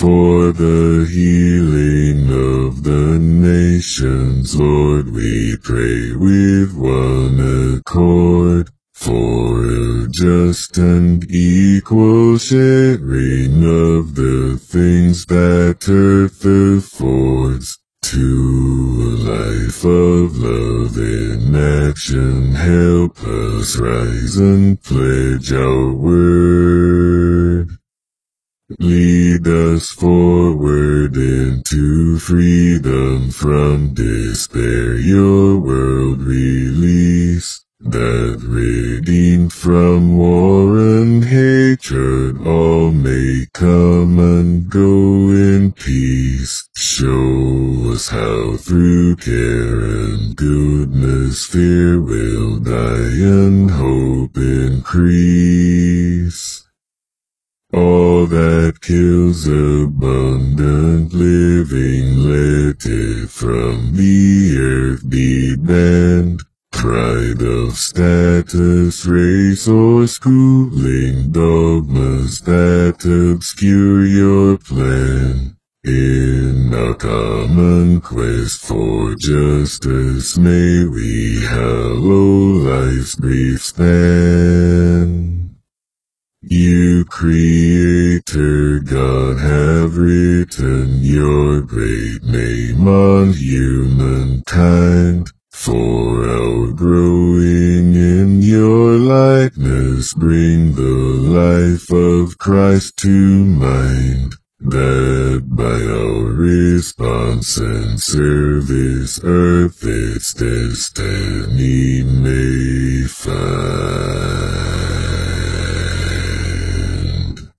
For the healing of the nations, Lord, we pray with one accord. For a just and equal sharing of the things that earth affords, to a life of love in action, help us rise and pledge our word. Lead us forward into freedom from despair, your world release, that redeemed from war and hatred all may come and go in peace. Show us how through care and goodness fear will die and hope increase. All that kills abundant living, let it from the earth be banned. Pride of status, race, or schooling, dogmas that obscure your plan. In our common quest for justice, may we hallow life's brief span. You Creator God have written your great name on humankind. For our growing in your likeness, bring the life of Christ to mind, that by our response and service earth its destiny may find.